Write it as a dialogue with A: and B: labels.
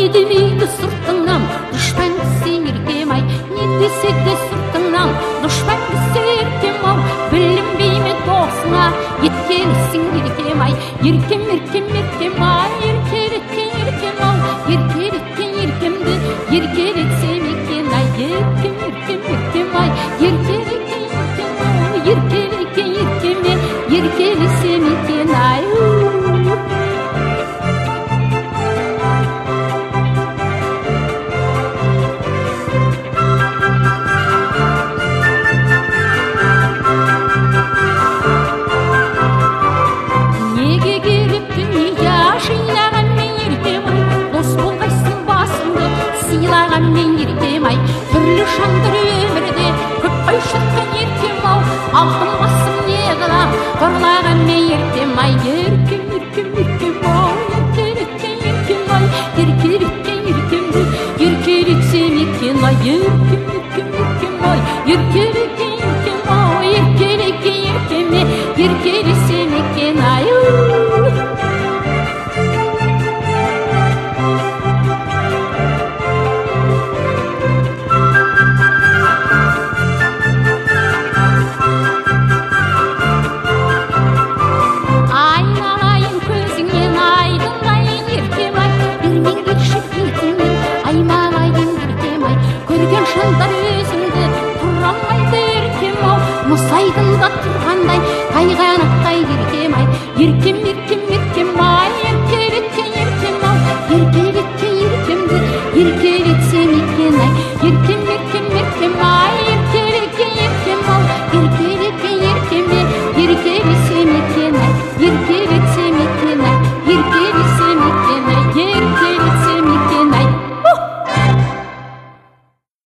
A: не демейді сұртыңнан дұшпан кісі еркем ай, не десе де сұртыңнан дұшпан кісі еркем ау, білінбейме досыңа еткенісің еркем ай, еркем еркем еркем ай, еркелеткен еркем ау, еркелеткен еркемді еркелетсем екен ай, еркем еркем еркем ай, еркелеткен еркем ау, еркелеткен еркеме еркелесем екен ай.
B: Мен еркем ай, түрлі шаңдыр өмірде көп қайшатқан еркем ау, алтын басым не қылам қорлаған мен еркем ай, еркем еркем еркем ау, еркелеткен еркем ай, еркелеткен еркемді еркелетсем екен ай, еркем еркем еркем ай, еркелеткен еркем ау, еркелеткен еркеме еркелесем екен ай. Шындар өзіңді тұрамайды еркем ау, мұсайдында тұрғандай тайғанақтай еркем ай, еркем еркем еркем ай, еркелеткен еркем ау, еркелеткен еркемді еркелетсем екен ай.